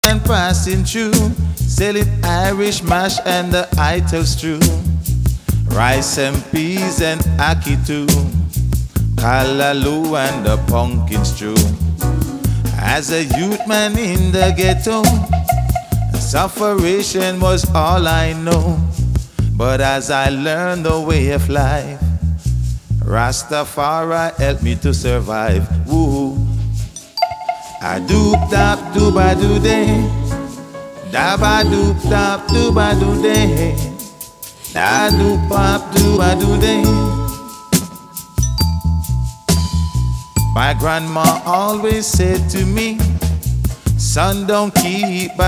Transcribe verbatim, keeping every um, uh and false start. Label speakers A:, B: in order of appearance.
A: and passing through, selling Irish mash and the ital stew, rice and peas and ackee too, callaloo and the pumpkin stew. As a youth man in the ghetto, sufferation was all I know. But as I learned the way of life, Rastafari helped me to survive. Woo! I doop tap dooba doo day, dabba doop tap dooba doo day, da doop pop dooba doo day. My grandma always said to me, son, don't keep